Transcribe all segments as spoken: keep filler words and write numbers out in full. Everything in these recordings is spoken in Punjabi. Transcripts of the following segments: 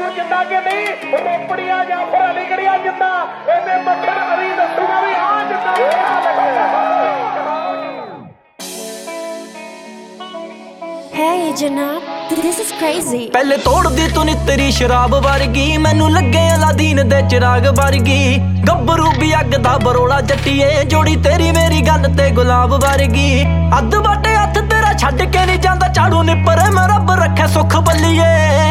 ਨੂੰ ਜਿੰਦਾ ਕਿ ਨਹੀਂ ਰੋਪੜੀਆਂ ਜਾਂ ਫਿਰ ਅਲੀਗੜੀਆਂ ਜਿੰਦਾ ਇਹਨੇ ਮੱਖਣ ਅਲੀ ਦੱਸੂਗਾ ਵੀ ਆ ਜਿੰਦਾ Hey जनाब, this is crazy। पहले तोड़ दी तू नी तेरी शराब वर्गी, मैनू लगे अलादीन दे चिराग वर्गी। गब्बरू भी अग दा बरोला जट्टीए, जोड़ी तेरी मेरी गल ते गुलाब वर्गी। अध बाटे हथ तेरा छड्ड के नहीं जांदा, झाड़ू निपर मैं रब रखे सुख बल्लीए।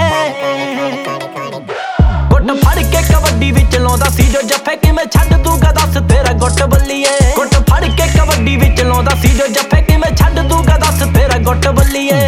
गुट फड़ के कबड्डी विच लाउंदा सी जो जफे, कि मैं छड्ड दूंगा दस तेरा गुट बल्लीए। गुट फड़ के कबड्डी विच लाउंदा सी जो जफे, कि मैं छड्ड दूंगा दस तेरा गुट बल्लीए।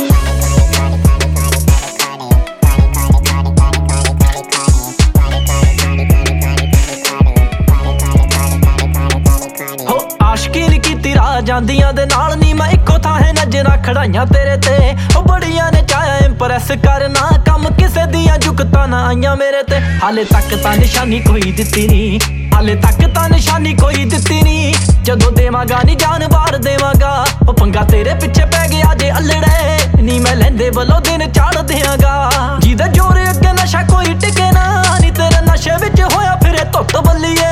ਜਾਂਦੀਆਂ ਦੇ ਨਾਲ ਨੀ ਮੈਂ ਇੱਕੋ ਥਾਂ ਹੈ ਨਜ਼ਰਾਂ ਖੜਾਈਆਂ ਤੇਰੇ ਤੇ। ਉਹ ਬੜੀਆਂ ਨੇ ਚਾਹਿਆ ਇੰਪ੍ਰੈਸ ਕਰਨਾ, ਕੰਮ ਕਿਸੇ ਦੀਆਂ ਜੁਗਤਾਂ ਨਾ ਆਈਆਂ ਮੇਰੇ ਤੇ। ਹਾਲੇ ਤੱਕ ਤਾਂ ਨਿਸ਼ਾਨੀ ਕੋਈ ਦਿੱਤੀ ਨੀ, ਹਾਲੇ ਤੱਕ ਤਾਂ ਨਿਸ਼ਾਨੀ ਕੋਈ ਦਿੱਤੀ ਨੀ। ਜਦੋਂ ਦੇਵਾਂਗਾ ਨੀ ਜਾਨ ਵਾਰ ਦੇਵਾਂਗਾ, ਉਹ ਪੰਗਾ ਤੇਰੇ ਪਿੱਛੇ ਪੈ ਗਿਆ ਜੇ ਅਲੜੇ ਨੀ। ਮੈਂ ਲੈਂਦੇ ਵੱਲੋਂ ਦਿਨ ਚਾੜ ਦਿਆਂਗਾ, ਜਿਹਦਾ ਜੋਰ ਅੱਗੇ ਨਸ਼ਾ ਕੋਈ ਟਿਕੇ ਨਾ ਨੀ। ਤੇਰੇ ਨਸ਼ੇ ਵਿੱਚ ਹੋਇਆ ਫਿਰੇ ਧੁੱਤ ਬੱਲੀਏ।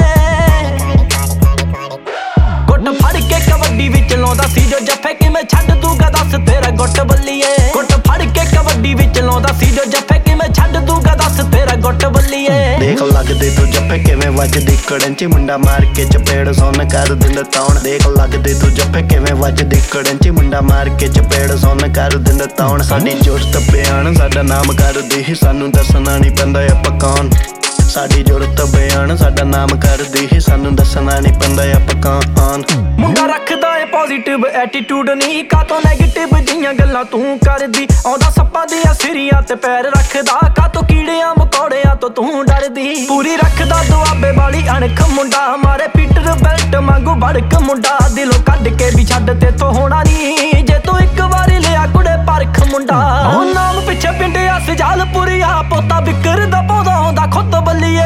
ਗੁੱਟ ਫੜ ਕੇ ਕਬੱਡੀ ਵਿੱਚ ਲਾਉਂਦਾ ਸੀ ਜੋ ਜੱਫੇ, ਕਿ ਮੈਂ ਛੱਡ ਦੂੰਗਾ ਦਸ ਤੇਰਾ ਗੁੱਟ ਬੱਲੀਏ। ਗੁੱਟ ਫੜ ਕੇ ਕਬੱਡੀ ਵਿੱਚ ਲਾਉਂਦਾ ਸੀ ਜੋ ਜੱਫੇ, ਕਿ ਮੈਂ ਛੱਡ ਦੂੰਗਾ ਦਸ ਤੇਰਾ ਗੁੱਟ ਬੱਲੀਏ। ਦੇਖ ਲੱਗਦੇ ਤੂੰ ਜੱਫੇ ਕਿਵੇਂ ਵੱਜਦੀ ਕੜਨ ਚ, ਮੁੰਡਾ ਮਾਰ ਕੇ ਚਪੇੜ ਸੁਣ ਕਰ ਦਿੰਦਾ ਤੌਣ। ਦੇਖ ਲੱਗਦੇ ਤੂੰ ਜੱਫੇ ਕਿਵੇਂ ਵੱਜਦੀ ਕੜਨ ਚ, ਮੁੰਡਾ ਮਾਰ ਕੇ ਚਪੇੜ ਸੁਣ ਕਰ ਦਿੰਦਾ ਤੌਣ। ਸਾਡੀ ਜੁਰਤ ਬਿਆਨ ਸਾਡਾ ਨਾਮ ਕਰਦੀ, ਸਾਨੂੰ ਦੱਸਣਾ ਨਹੀਂ ਪੈਂਦਾ ਆਪਾਂ ਕੌਣ। ਸਾਡੀ ਜੁਰਤ ਬਿਆਨ ਸਾਡਾ ਨਾਮ ਕਰਦੀ, ਸਾਨੂੰ ਦੱਸਣਾ ਨਹੀਂ ਪੈਂਦਾ ਆਪਾਂ ਕੌਣ। ਮੁੰਡਾ ਰੱਖਦਾ ਏ ਪੋਜ਼ਿਟਿਵ ਐਟੀਟਿਊਡ ਨੀ, ਕਾਤੋਂ ਨੈਗੇਟਿਵ ਜੀਆਂ ਗੱਲਾਂ ਤੂੰ ਕਰਦੀ। ਆਉਂਦਾ ਸੱਪਾਂ ਦੀਆਂ ਸਿਰੀਆਂ ਤੇ ਪੈਰ ਰੱਖਦਾ, ਕਾਤੋਂ ਕੀੜਿਆਂ ਮਕੌੜਿਆਂ ਤੋਂ ਤੂੰ ਡਰਦੀ। ਪੂਰੀ ਰੱਖਦਾ ਦੁਆਬੇ ਵਾਲੀ ਅਣਖ ਮੁੰਡਾ, ਮਾਰੇ ਪੀਟਰ ਬੈਲਟ ਵਾਂਗੂ ਭੜਕ ਮੁੰਡਾ। ਦਿਲੋਂ ਕੱਢ ਕੇ ਵੀ ਛੱਡ ਤੇ ਤੋਂ ਹੋਣਾ ਨੀ, ਜੇ ਤੂੰ ਇੱਕ ਵਾਰੀ ਲਿਆ ਕੁੜੇ ਪਰਖ ਮੁੰਡਾ। ਉਹ ਨਾਮ ਪਿੱਛੇ ਪਿੰਡਿਆ ਸਜਾਲਪੁਰੀ ਆ, ਪੋਤਾ ਵਿਕਰ ਦਾ ਪੌਦਾ ਹੁੰਦਾ ਖੁੱਦ ਬੱਲੀਏ।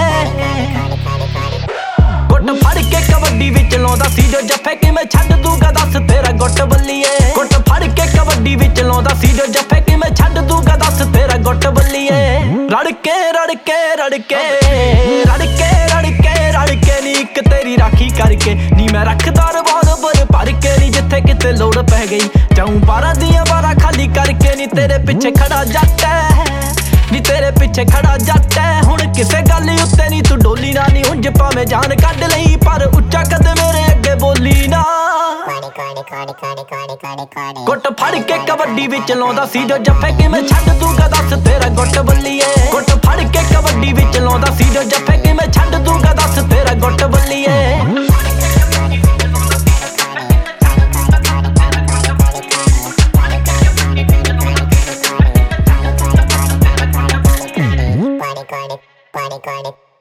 ਗੁੱਟ ਫੜ ਕੇ ਕਬੱਡੀ ਵਿੱਚ ਲਾਉਂਦਾ ਸੀ ਜੋ ਜੱਫੇ, ਕਿ ਮੈਂ ਛੱਡ ਦੂੰਗਾ ਦਸ ਤੇਰਾ ਗੁੱਟ ਬੱਲੀਏ। ਗੁੱਟ ਫੜ ਕੇ ਕਬੱਡੀ ਵਿੱਚ ਲਾਉਂਦਾ ਸੀ ਜੋ ਜੱਫੇ, ਕਿ ਮੈਂ ਛੱਡ ਦੂੰਗਾ ਦਸ ਤੇਰਾ ਗੁੱਟ ਬੱਲੀਏ। ਰੜ ਕੇ ਰੜ ਕੇ ਰੜ ਕੇ ਰੜ ਕੇ ਰੜ ਕੇ ਰੜ ਕੇ ਨੀ ਇੱਕ ਤੇਰੀ ਰਾਖੀ ਕਰਕੇ ਨੀ। ਮੈਂ ਰੱਖਦਾ ਰਿਵਾਲਵਰ ਭਰ ਕੇ ਨੀ, ਜਿੱਥੇ ਕਿਤੇ ਲੋੜ ਪੈ ਗਈ ਜਾਊਂ ਬਾਰਾਂ ਦੀਆਂ ਬਾਰਾਂ ਖਾਲੀ ਕਰਕੇ ਨੀ। ਤੇਰੇ ਪਿੱਛੇ ਖੜਾ ਜੱਟ ਨੀ, ਤੇਰੇ ਪਿੱਛੇ ਖੜਾ ਜੱਟ ਹੁਣ ਕਿਸੇ ਗੱਲ ਉੱਤੇ ਨੀ ਤੂੰ ਡੋਲੀ ਨਾ ਨੀ। ਉਂਝ ਭਾਵੇਂ ਜਾਨ ਕੱਢ ਲਈ ਪਰ ਉੱਚਾ ਕਦ ਮੇਰੇ ਅੱਗੇ ਬੋਲੀ ਨਾ। ਗੁੱਟ ਫੜ ਕੇ ਕਬੱਡੀ ਵਿੱਚ ਲਾਉਂਦਾ ਸੀ ਜੋ ਜੱਫੇ, ਕਿ ਮੈਂ ਛੱਡ ਦੂੰਗਾ ਦਸ ਤੇਰਾ ਗੁੱਟ ਬੱਲੀਏ। ਗੁੱਟ ਫੜ ਕੇ ਕਬੱਡੀ ਵਿੱਚ ਲਾਉਂਦਾ ਸੀ ਜੋ ਜੱਫੇ, ਕਿ ਮੈਂ ਛੱਡ ਦੂੰਗਾ ਦਸ ਤੇਰਾ ਗੁੱਟ ਬੱਲੀਏ। Party, party.